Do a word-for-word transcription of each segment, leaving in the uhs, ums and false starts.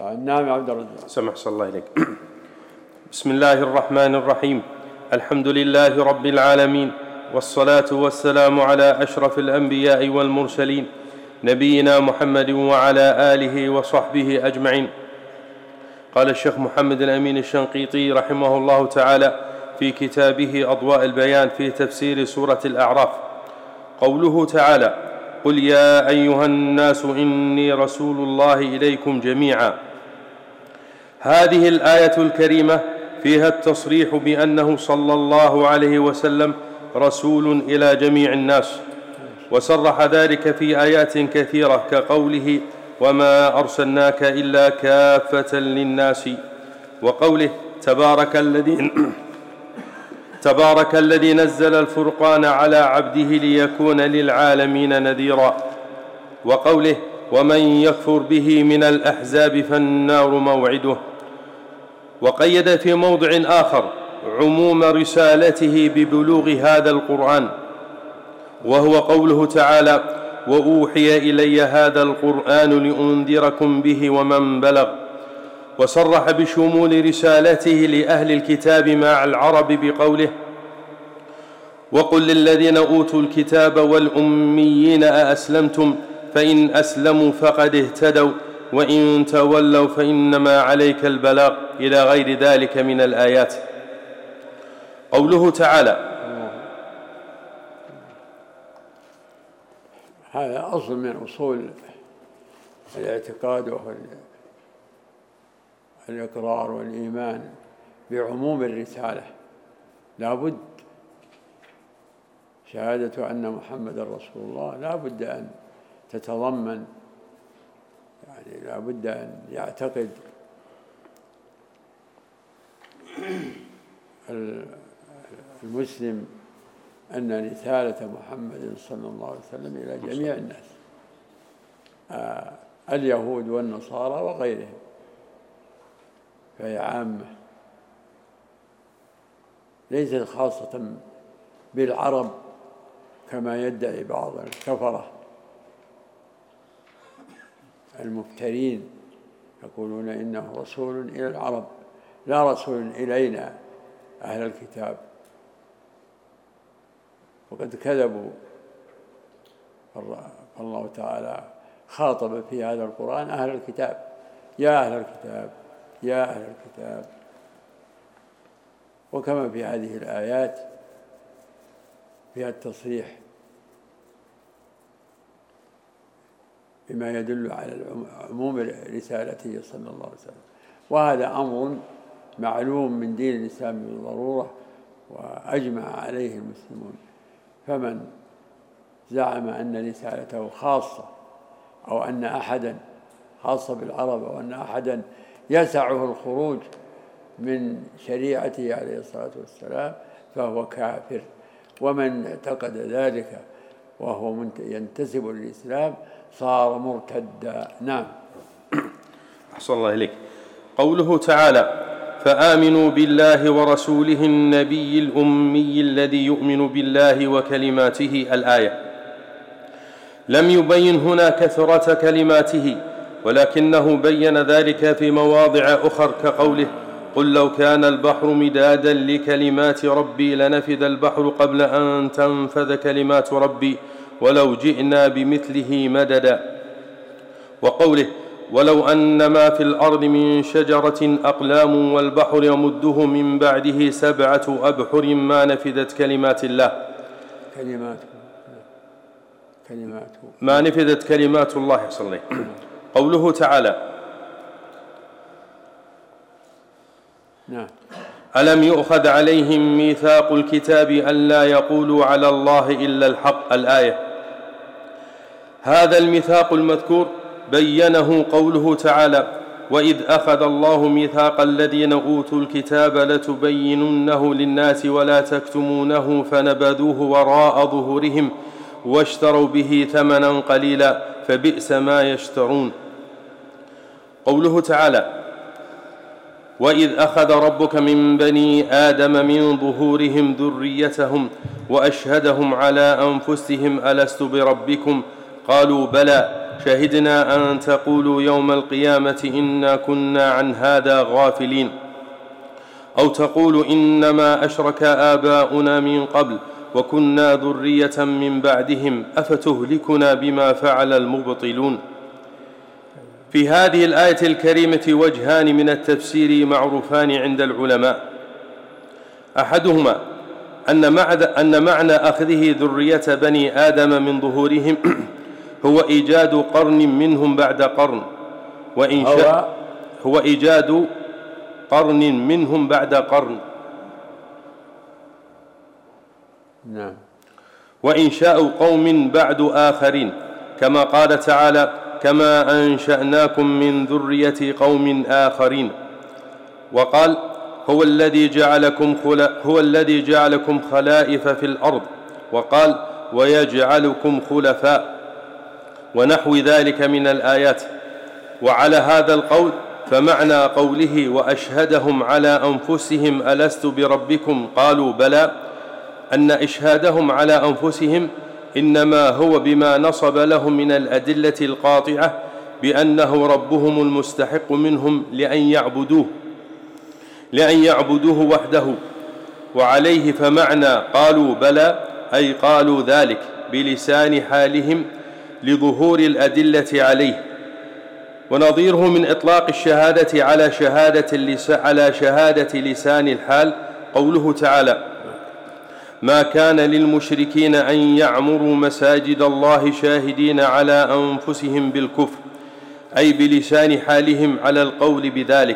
المستعان. نعم عبد الرزاق. سمح صلى الله إليك. بسم الله الرحمن الرحيم. الحمد لله رب العالمين، والصلاة والسلام على أشرف الأنبياء والمرسلين، نبينا محمد وعلى آله وصحبه أجمعين. قال الشيخ محمد الأمين الشنقيطي رحمه الله تعالى في كتابه أضواء البيان في تفسير سورة الأعراف: قوله تعالى: قل يا أيها الناس إني رسول الله إليكم جميعا. هذه الآية الكريمة فيها التصريح بأنه صلى الله عليه وسلم رسول إلى جميع الناس، وصرح ذلك في آيات كثيرة كقوله: وما أرسلناك إلا كافة للناس، وقوله: تبارك الذي تبارك الذي نزل الفرقان على عبده ليكون للعالمين نذيرا، وقوله: ومن يكفر به من الأحزاب فالنار موعده. وقيد في موضع آخر عموم رسالته ببلوغ هذا القرآن، وهو قوله تعالى: وأوحي إلي هذا القرآن لأنذركم به ومن بلغ. وصرح بشمول رسالته لأهل الكتاب مع العرب بقوله: وقل للذين أوتوا الكتاب والأميين أأسلمتم فإن أسلموا فقد اهتدوا وإن تولوا فإنما عليك البلاغ، إلى غير ذلك من الآيات. قوله تعالى: هذا أصل من أصول الاعتقاد، وهو الإقرار والإيمان بعموم الرسالة. لا بد شهادة أن محمد رسول الله لا بد أن تتضمن، يعني لا بد أن يعتقد المسلم أن رسالة محمد صلى الله عليه وسلم إلى جميع الناس، آه اليهود والنصارى وغيرهم، فهي عامة ليست خاصة بالعرب كما يدعي بعض الكفرة المفترين، يقولون إنه رسول إلى العرب لا رسول إلينا أهل الكتاب، وقد كذبوا. فالله تعالى خاطب في هذا القرآن أهل الكتاب: يا أهل الكتاب يا أهل الكتاب. وكما في هذه الآيات فيها التصريح بما يدل على عموم رسالته صلى الله عليه وسلم، وهذا أمر معلوم من دين الإسلام بالضرورة وأجمع عليه المسلمون. فمن زعم أن رسالته خاصة، أو أن أحدا خاصة بالعرب، أو أن أحدا يسعه الخروج من شريعته عليه الصلاة والسلام، فهو كافر. ومن اعتقد ذلك وهو ينتسب للإسلام صار مرتدا. نعم. أحسن الله إليك. قوله تعالى: فآمنوا بالله ورسوله النبي الأمي الذي يؤمن بالله وكلماته، الآية. لم يبين هنا كثرة كلماته، ولكنه بين ذلك في مواضع أخر كقوله: قل لو كان البحر مدادا لكلمات ربي لنفد البحر قبل أن تنفذ كلمات ربي ولو جئنا بمثله مددا. وقوله: ولو أن ما في الأرض من شجرة أقلام والبحر يمده من بعده سبعة أبحر ما نفدت كلمات الله كلماته كلماته ما نفدت كلمات الله. يحصل الله. قوله تعالى: نعم. ألم يؤخذ عليهم ميثاق الكتاب ألا يقولوا على الله إلا الحق، الآية. هذا الميثاق المذكور بينه قوله تعالى: وإذ أخذ الله ميثاق الذين أوتوا الكتاب لتبيننه للناس ولا تكتمونه فنبذوه وراء ظهورهم واشتروا به ثمنا قليلا فبئس ما يشترون. قوله تعالى: وإذ أخذ ربك من بني آدم من ظهورهم ذريتهم وأشهدهم على أنفسهم ألست بربكم قالوا بلى شهدنا أن تقولوا يوم القيامة إنا كنا عن هذا غافلين، أو تقولوا إنما أشرك آباؤنا من قبل وكنا ذرية من بعدهم أفتهلكنا بما فعل المبطلون. في هذه الآية الكريمة وجهان من التفسير معروفان عند العلماء. أحدهما أن معنى أخذه ذرية بني آدم من ظهورهم هو إيجاد قرن منهم بعد قرن، وإنشاء هو إيجاد قرن منهم بعد قرن، نعم، وإنشاء قوم بعد آخرين، كما قال تعالى: كما أنشأناكم من ذرية قوم آخرين. وقال: هو الذي جعلكم خلا هو الذي جعلكم خلائف في الأرض. وقال: ويجعلكم خلفاء، ونحو ذلك من الآيات. وعلى هذا القول فمعنى قوله: وأشهدهم على أنفسهم ألست بربكم قالوا بلى، أن إشهادهم على أنفسهم إنما هو بما نصب لهم من الأدلة القاطعة بأنه ربهم المستحق منهم لأن يعبدوه لأن يعبدوه وحده. وعليه فمعنى قالوا بلى أي قالوا ذلك بلسان حالهم لظهور الأدلة عليه. ونظيره من إطلاق الشهادة على شهادة على شهادة لسان الحال قوله تعالى: ما كان للمشركين أن يعمروا مساجد الله شاهدين على أنفسهم بالكفر، أي بلسان حالهم على القول بذلك.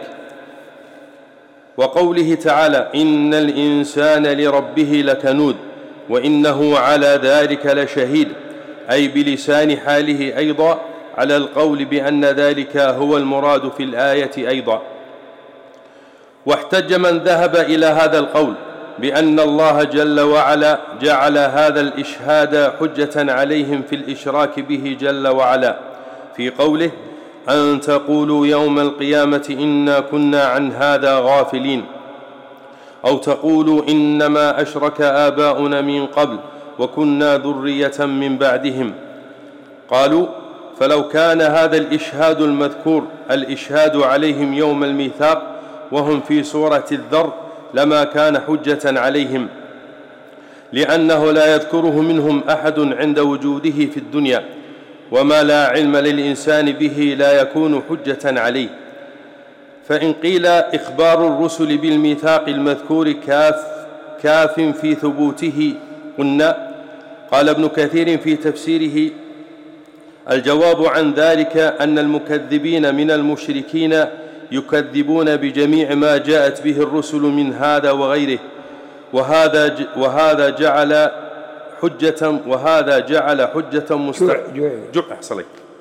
وقوله تعالى: إن الإنسان لربه لكنود وإنه على ذلك لشهيد، أي بلسان حاله أيضا على القول بأن ذلك هو المراد في الآية أيضا. واحتج من ذهب إلى هذا القول بأن الله جل وعلا جعل هذا الإشهاد حجة عليهم في الإشراك به جل وعلا في قوله: أن تقولوا يوم القيامة إنا كنا عن هذا غافلين، أو تقولوا إنما أشرك آباؤنا من قبل وكنا ذرية من بعدهم. قالوا: فلو كان هذا الإشهاد المذكور الإشهاد عليهم يوم الميثاق وهم في سورة الذر لما كان حجة عليهم، لأنه لا يذكره منهم أحد عند وجوده في الدنيا، وما لا علم للإنسان به لا يكون حجة عليه. فإن قيل إخبار الرسل بالميثاق المذكور كاف, كاف في ثبوته قلنا. قال ابن كثير في تفسيره: الجواب عن ذلك أن المكذبين من المشركين يكذبون بجميع ما جاءت به الرسل من هذا وغيره، وهذا وهذا جعل حجة وهذا جعل حجة مستقلة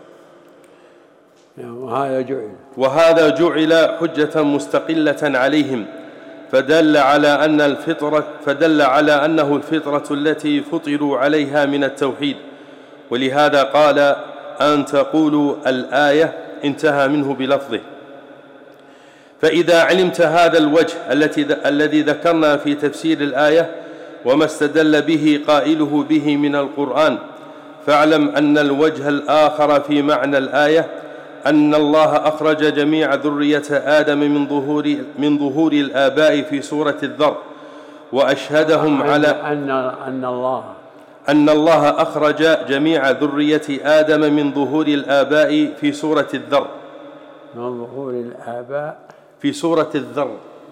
وهذا جعل وهذا جعل حجة مستقلة عليهم، فدل على أن الفطرة فدل على أنه الفطرة التي فطروا عليها من التوحيد. ولهذا قال: أن تقولوا الآية انتهى منه بلفظه. فإذا علمت هذا الوجه الذي ذكرنا في تفسير الآية وما استدل به قائله به من القرآن، فاعلم أن الوجه الآخر في معنى الآية أن الله أخرج جميع ذرية آدم من ظهور من ظهور الآباء في سورة الذر، وأشهدهم على أن أن الله أن الله أخرج جميع ذرية آدم من ظهور الآباء في سورة الذر من ظهور الآباء في سورة الذر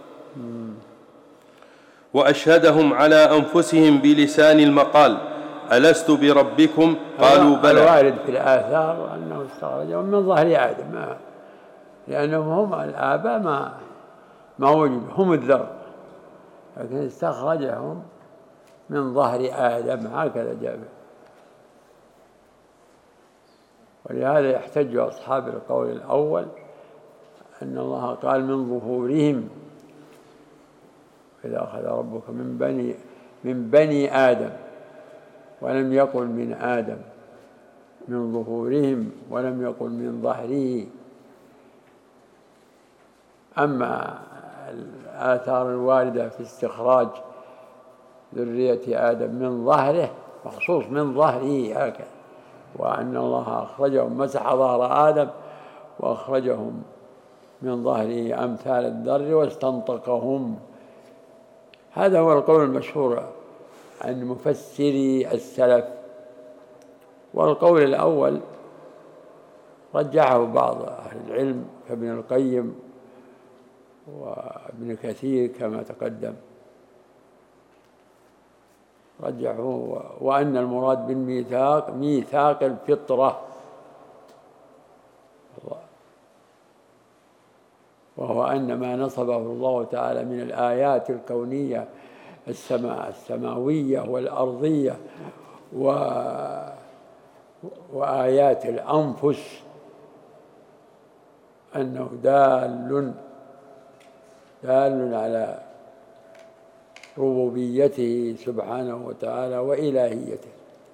وأشهدهم على أنفسهم بلسان المقال: ألست بربكم قالوا بلى. الوارد في الآثار أنه استخرجهم من ظهر آدم، لأنهم هم الآباء ما ما وجدوا، هم الذر، لكن استخرجهم من ظهر آدم، هكذا جاء. ولهذا يحتج أصحاب القول الأول أن الله قال من ظهورهم، إذا أخذ ربك من بني من بني آدم، ولم يقل من آدم، من ظهورهم ولم يقل من ظهره. أما الآثار الواردة في استخراج ذرية آدم من ظهره، مخصوص من ظهره هكذا، وأن الله أخرجهم مسح ظهر آدم وأخرجهم من ظهره أمثال الذر واستنطقهم. هذا هو القول المشهور عن مفسري السلف. والقول الأول رجحه بعض أهل العلم كابن القيم وابن كثير كما تقدم، رجحوا وأن المراد بالميثاق ميثاق الفطرة، وهو أن ما نصبه الله تعالى من الآيات الكونية السماء السماوية والأرضية و... وآيات الأنفس أنه دال دال على ربوبيته سبحانه وتعالى وإلهيته.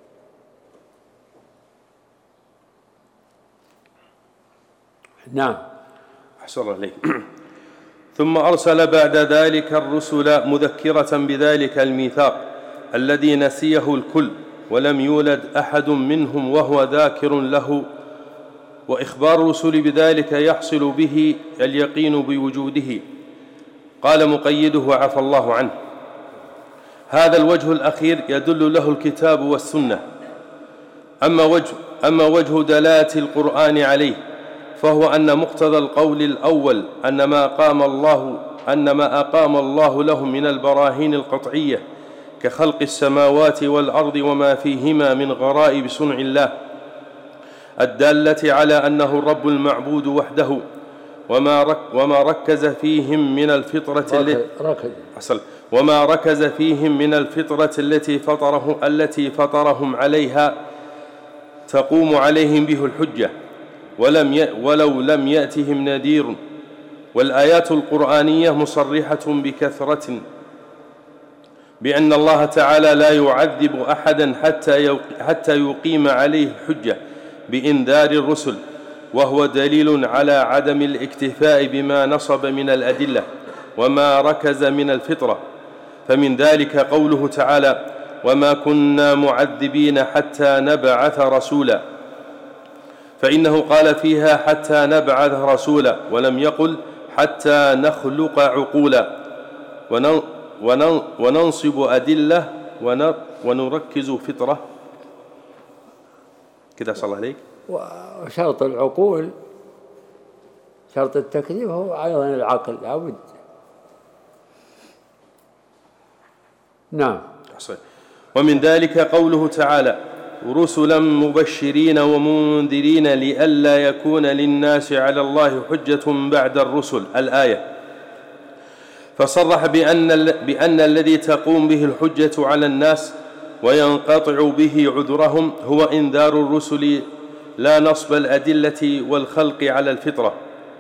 نعم. أحسن الله عليك. ثم أرسل بعد ذلك الرسل مذكرة بذلك الميثاق الذي نسيه الكل ولم يولد أحد منهم وهو ذاكر له، وإخبار الرسل بذلك يحصل به اليقين بوجوده. قال مقيده عفى الله عنه: هذا الوجه الأخير يدل له الكتاب والسنة. أما وجه, أما وجه دلالة القرآن عليه فهو أن مقتضى القول الأول أن ما أقام الله أن ما أقام الله لهم من البراهين القطعية كخلق السماوات والأرض وما فيهما من غرائب صنع الله الدالة على أنه الرب المعبود وحده، وما رك وما ركز فيهم من الفطرة التي وما ركز فيهم من الفطرة التي فطره التي فطرهم عليها تقوم عليهم به الحجة ولم ي... ولو لم يأتهم نذير. والآيات القرآنية مصرحة بكثرة بأن الله تعالى لا يعذب أحدا حتى يوق... حتى يقيم عليه الحجة بإنذار الرسل، وهو دليل على عدم الاكتفاء بما نصب من الأدلة وما ركز من الفطرة. فمن ذلك قوله تعالى: وما كنا معذبين حتى نبعث رسولا، فإنه قال فيها حتى نبعث رسولا ولم يقل حتى نخلق عقولا وننصب أدلة ونركز فطرة كده. صلى الله عليك. وشرط العقول شرط التكذيب هو أيضا العقل لابد. نعم. ومن ذلك قوله تعالى: رسلا مبشرين ومنذرين لئلا يكون للناس على الله حجة بعد الرسل، الآية. فصرح بأن, بأن الذي تقوم به الحجة على الناس وينقطع به عذرهم هو إنذار الرسل لا نصب الأدلة والخلق على الفطرة.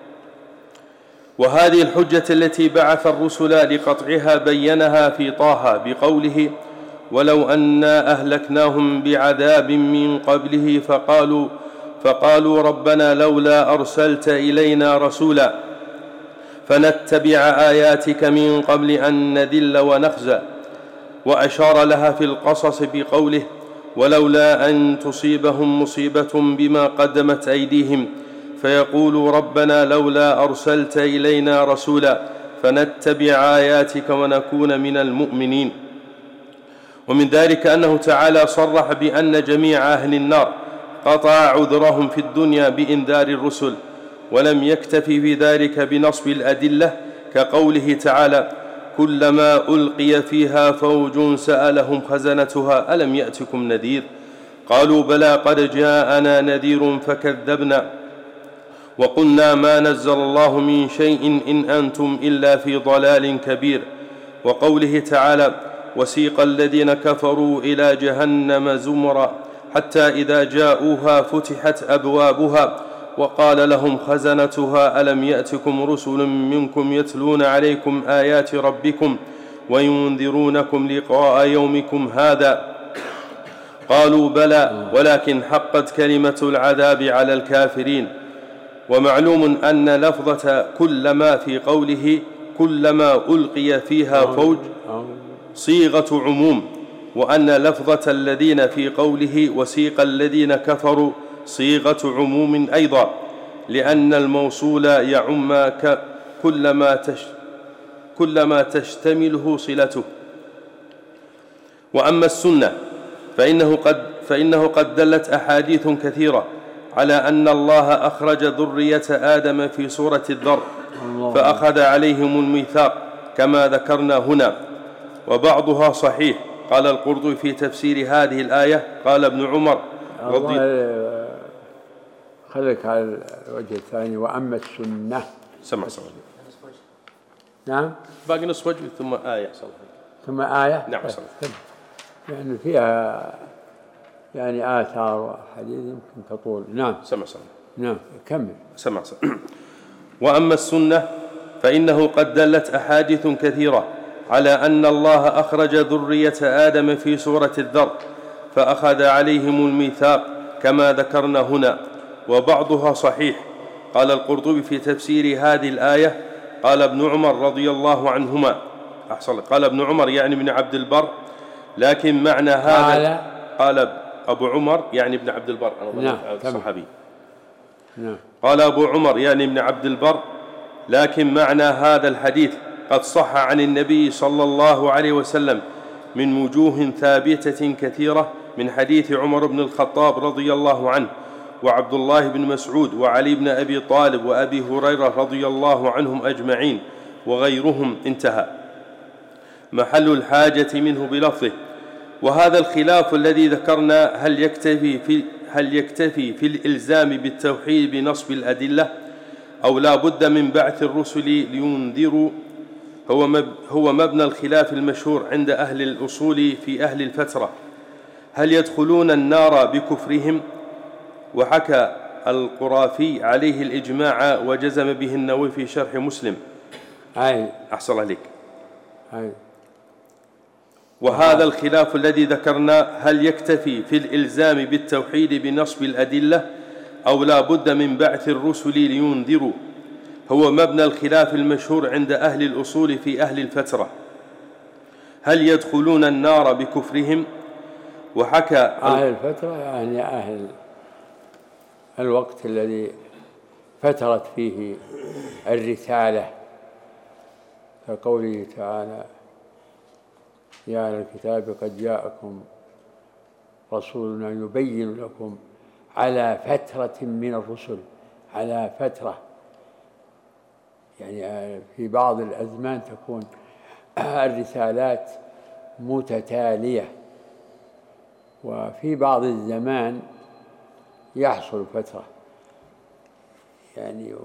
وهذه الحجة التي بعث الرسل لقطعها بينها في طه بقوله: ولو أنا أهلكناهم بعذاب من قبله فقالوا, فقالوا ربنا لولا أرسلت إلينا رسولا فنتبع آياتك من قبل أن نذل ونخزى. وأشار لها في القصص بقوله: ولولا أن تصيبهم مصيبة بما قدمت أيديهم فيقولوا ربنا لولا أرسلت إلينا رسولا فنتبع آياتك ونكون من المؤمنين. ومن ذلك أنه تعالى صرح بأن جميع أهل النار قطع عذرهم في الدنيا بإنذار الرسل، ولم يكتفي في ذلك بنصب الأدلة كقوله تعالى: كلما ألقي فيها فوج سألهم خزنتها ألم يأتكم نذير قالوا بلى قد جاءنا نذير فكذبنا وقلنا ما نزل الله من شيء إن أنتم إلا في ضلال كبير. وقوله تعالى: وسيق الذين كفروا إلى جهنم زمرا حتى إذا جاءوها فتحت أبوابها وقال لهم خزنتها ألم يأتكم رسل منكم يتلون عليكم آيات ربكم وينذرونكم لقاء يومكم هذا قالوا بلى ولكن حقت كلمة العذاب على الكافرين. ومعلوم أن لفظة كلما في قوله كلما ألقي فيها فوج صيغة عموم وأن لفظة الذين في قوله وسيق الذين كفروا صيغة عموم أيضا، لأن الموصول يعم كل ما, تش كل ما تشتمله صلته. وأما السنة فإنه قد, فإنه قد دلت أحاديث كثيرة على أن الله أخرج ذرية آدم في صورة الذر فأخذ عليهم الميثاق كما ذكرنا هنا، وبعضها صحيح. قال القرطبي في تفسير هذه الآية قال ابن عمر رضي الله خليك على الوجه الثاني. وأما السنة سمع سمع نعم باقي نصف وجه ثم آية صلح. ثم آية نعم صلح. يعني فيها يعني آثار وحديث يمكن تطول. نعم سمع سمع نعم كمل. سمع سمع. وأما السنة فإنه قد دلت أحاديث كثيرة على أن الله أخرج ذرية آدم في صورة الذر فأخذ عليهم الميثاق كما ذكرنا هنا، وبعضها صحيح. قال القرطبي في تفسير هذه الآية قال ابن عمر رضي الله عنهما أحصل قال ابن عمر يعني ابن عبد البر، لكن معنى هذا قال أبو عمر يعني ابن عبد البر نعم الصحابي نعم. قال أبو عمر يعني ابن عبد البر، لكن معنى هذا الحديث قد صح عن النبي صلى الله عليه وسلم من وجوه ثابتة كثيرة، من حديث عمر بن الخطاب رضي الله عنه وعبد الله بن مسعود وعلي بن أبي طالب وأبي هريرة رضي الله عنهم أجمعين وغيرهم. انتهى. محل الحاجة منه بلفظه. وهذا الخلاف الذي ذكرنا هل يكتفي في هل يكتفي في الإلزام بالتوحيد بنصب الأدلة أو لا بد من بعث الرسل لينذروا هو هو مبنى الخلاف المشهور عند أهل الأصول في أهل الفترة. هل يدخلون النار بكفرهم؟ وحكى القرافي عليه الإجماع وجزم به النووي في شرح مسلم. أي أحسن عليك. أي. وهذا الخلاف الذي ذكرنا هل يكتفي في الإلزام بالتوحيد بنصب الأدلة أو لا بد من بعث الرسل لينذروا هو مبنى الخلاف المشهور عند أهل الأصول في أهل الفترة. هل يدخلون النار بكفرهم؟ وحكى أهل الفترة يعني أهل الوقت الذي فترت فيه الرسالة، كقوله تعالى يا أهل الكتاب قد جاءكم رسولنا يبين لكم على فترة من الرسل، على فترة يعني في بعض الأزمان تكون الرسالات متتالية، وفي بعض الزمان يحصل فترة يعني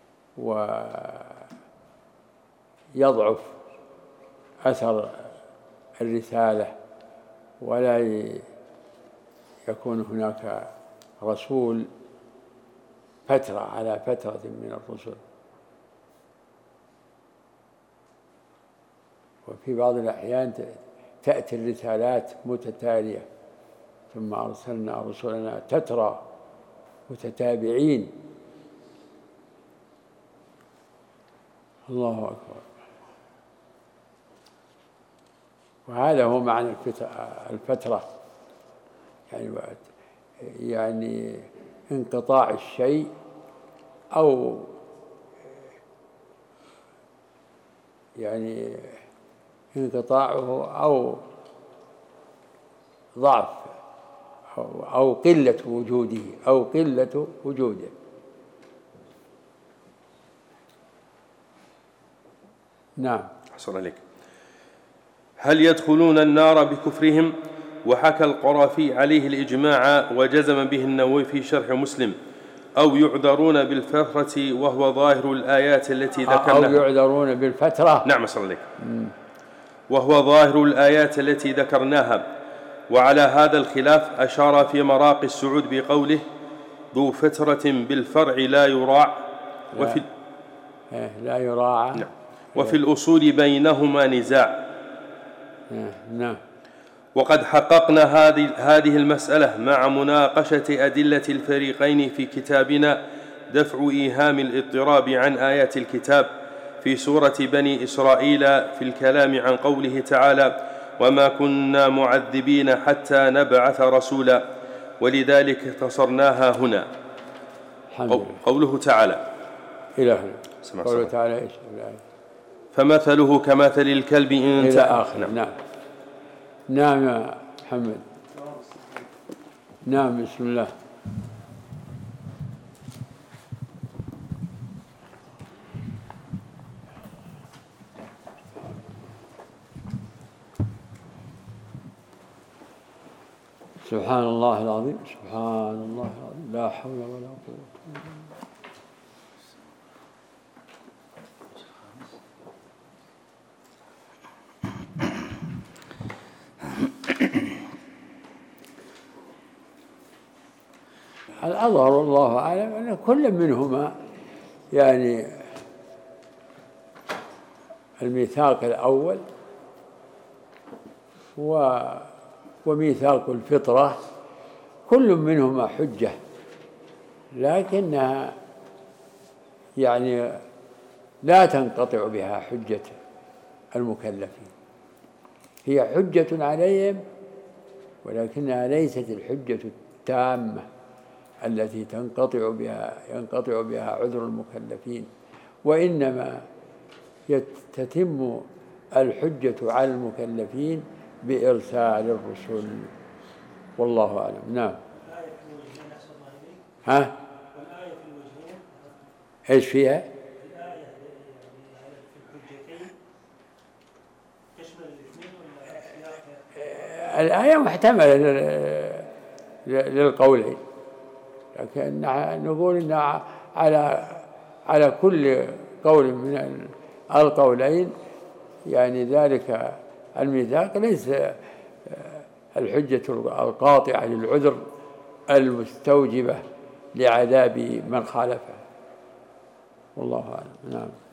ويضعف أثر الرسالة ولا يكون هناك رسول فترة على فترة من الرسل. وفي بعض الأحيان تأتي الرسالات متتالية، ثم أرسلنا رسلنا تترى متتابعين. الله أكبر. وهذا هو معنى الفترة، يعني يعني انقطاع الشيء أو يعني انقطاعه أو ضعف أو, أو قلة وجوده أو قلة وجوده. نعم. أحسن عليك. هل يدخلون النار بكفرهم؟ وحكى القرافي عليه الإجماع وجزم به النووي في شرح مسلم. أو يعذرون بالفترة وهو ظاهر الآيات التي ذكرناها. أو يعذرون بالفترة. نعم صلى الله عليك. وهو ظاهر الآيات التي ذكرناها. وعلى هذا الخلاف أشار في مراقي السعود بقوله ذو فترة بالفرع لا يراع لا وفي لا يراعى. نعم. وفي الأصول بينهما نزاع. نعم. وقد حققنا هذه هذه المسألة مع مناقشة أدلة الفريقين في كتابنا دفع إيهام الاضطراب عن آيات الكتاب في سورة بني إسرائيل في الكلام عن قوله تعالى وما كنا معذبين حتى نبعث رسولا، ولذلك اختصرناها هنا. قوله تعالى إلى هنا قوله تعالى إيش؟ فمثله كمثل الكلب إن إلى آخر. نعم نعم يا محمد. نعم بسم الله. سبحان الله العظيم، سبحان الله العظيم، لا حول ولا قوة إلا بالله. الأظهر والله أعلم أن كل منهما يعني الميثاق الأول و وميثاق الفطرة كل منهما حجة، لكنها يعني لا تنقطع بها حجة المكلفين، هي حجة عليهم ولكنها ليست الحجة التامة التي تنقطع بها ينقطع بها عذر المكلفين، وإنما تتم الحجة على المكلفين بإرسال الرسل، والله أعلم. نعم. ها؟ والآية في الوجهين إيش فيها؟ الآية في الحجتين تشمل الاثنين ولا؟ الآية محتملة للقولين، لكن نقول إن على على كل قول من القولين يعني ذلك الميثاق ليس الحجة القاطعة للعذر المستوجبة لعذاب من خالفه، والله أعلم. نعم.